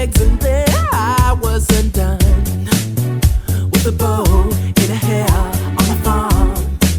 legs and there I wasn't done with a bow in her hair on my farm.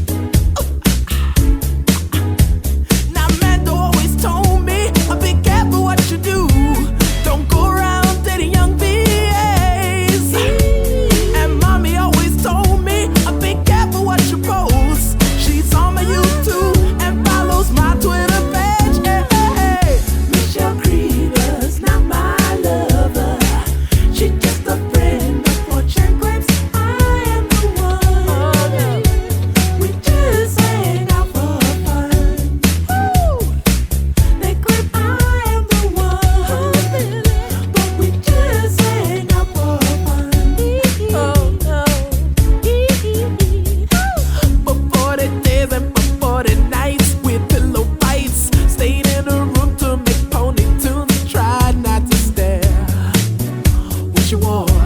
Now Mando always told me, be careful what you do. Don't go around dating young VAs. And mommy always told me, be careful what you post. She's on my YouTube and follows my Twitter page. Hey, Michelle Creever's not my lover. She's just a friend of fortune grapes. I am the one. We just hang out for fun. They claim I am the one, but we just hang out for fun. For 40 days and for 40 nights with pillow fights, stayed in a room to make pony tunes. Tried not to stare when she wore